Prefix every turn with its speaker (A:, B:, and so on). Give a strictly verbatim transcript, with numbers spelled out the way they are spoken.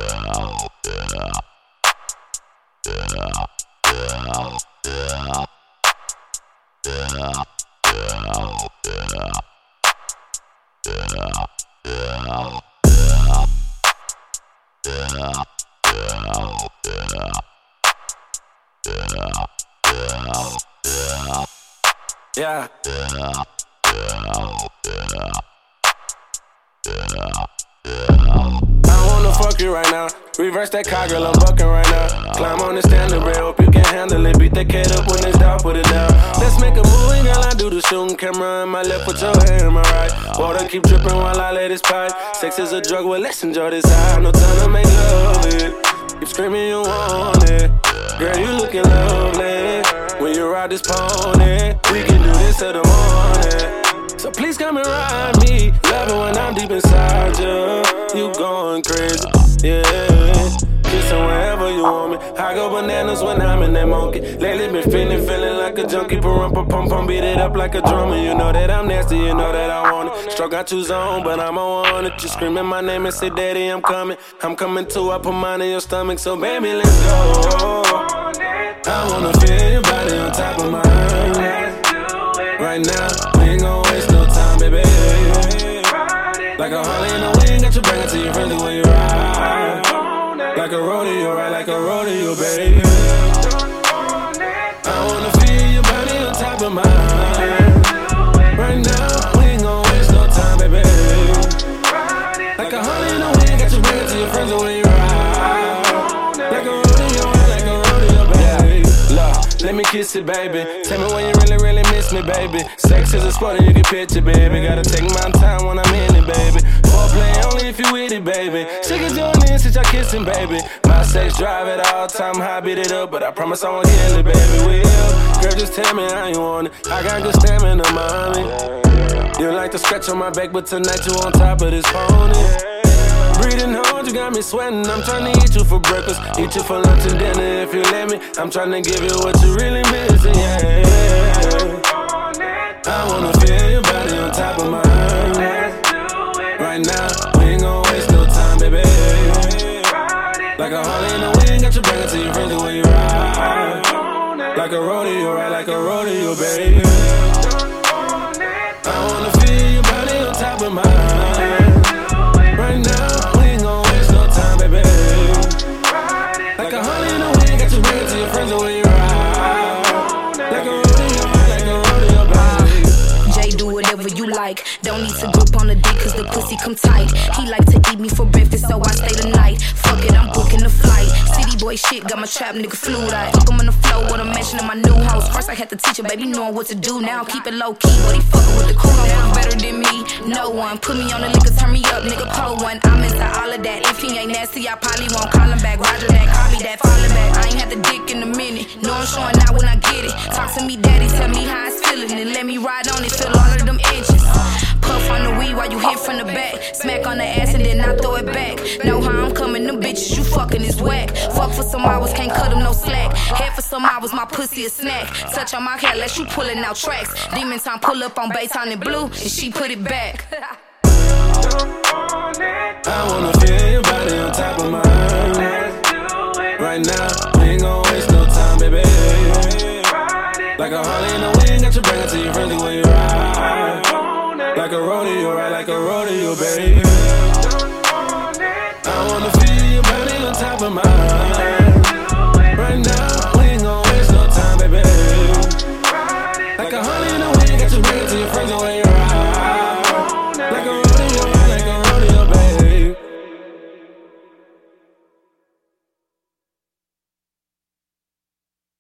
A: Yeah. I wanna fuck you right now. Reverse that car, girl, I'm bucking right now. Climb on the standard rail, hope you can handle it. Beat that cat up when it's down, put it down. Let's make a movie, girl, I do the shooting. Camera in my left, put your hand in my right. Water keep dripping while I let it pipe. Sex is a drug, well, let's enjoy this high. No time to make love it. Keep screaming you want it. Girl, you looking lovely. When you ride this pony, we can do this till the morning. So please come and ride me. Love it when I'm deep inside you. You going crazy, yeah. Kissing wherever you want me. I go bananas when I'm in that monkey. Lately been feeling, feeling like a junkie. Pump, pump, pump, pump, beat it up like a drummer. You know that I'm nasty, you know that I want it. Stroke got you zone, but I'm on it. You screaming my name and say, Daddy, I'm coming. I'm coming too, I put mine in your stomach. So baby, let's go. I wanna feel your body on top of mine. Right now, we ain't gon' waste no time, baby. Like a Harley in the wind, got you bring it to your friends when you ride. Like a rodeo, right, like a rodeo, baby. I wanna feel your body on top of mine. Right now, we ain't gon' waste no time, baby. Like a Harley in the wind, got you bring it to your friends when you ride. Like a rodeo, right, like a rodeo, baby. Look, let me kiss it, baby. Tell me when you really, really miss me, baby. Sex is a sport and you can picture, baby. Gotta take my time when I'm in it, baby. Foreplay only if you with it, baby. She can join in since y'all kissing, baby. My sex drive at all time, high, beat it up, but I promise I won't kill it, baby. Will, girl, just tell me how you want it. I got good stamina, mommy. You like to scratch on my back, but tonight you on top of this pony. Breathing hard, you got me sweating. I'm trying to eat you for breakfast, eat you for lunch and dinner if you let me. I'm trying to give you what you really missing, yeah. I wanna feel your body on top of mine. Right now, we ain't gon' waste no time, baby. Like a Harley in the wind, got you bring it to your friends when you ride. Like a rodeo, right, like a rodeo, baby. I wanna feel your body on top of mine. Right now, we ain't gon' waste no time, baby. Like a Harley in the wind, got you bring it to your friends when you ride. Like a rodeo, right, like a rodeo, baby.
B: Jay, do whatever you like. Don't need to grip on the dick cause the pussy come tight. He like to eat me for breakfast, so I stay the night. Fuck it, I'm booking the flight. City boy shit, got my trap nigga flued out. Fuck him on the floor with a mansion in my new house. First I had to teach him, baby, knowing what to do. Now keep it low key, but he fucking with the cool down. Better than me, no one. Put me on the liquor, turn me up, nigga, pull one. I'm into all of that. If he ain't nasty, I probably won't call him back. Roger that, call me that, falling back. I ain't had the dick in a minute. No, I'm showing out when I get it. Talk to me, daddy, tell me how it's feeling. And let me ride on it, feel all of them inches. Puff on the weed while you hit from the back. Smack on the ass and then I throw it back. Know how I'm coming, them bitches you fucking is whack. Fuck for some hours, can't cut them no slack. Head for some hours, my pussy a snack. Touch on my hair, let you pulling out tracks. Demon time, pull up on Baytown and Blue, and she put it back.
A: I wanna feel your body on top of mine. Right now, we ain't gon' waste no time, baby. Like a Harley in the wind, got you bring it to your friends when you ride. Like a rodeo, right, like a rodeo, baby. I wanna feel your body on top of mine. Right now, we ain't gon' waste no time, baby. Like a Harley in the wind, got you bring it to your friends when you ride.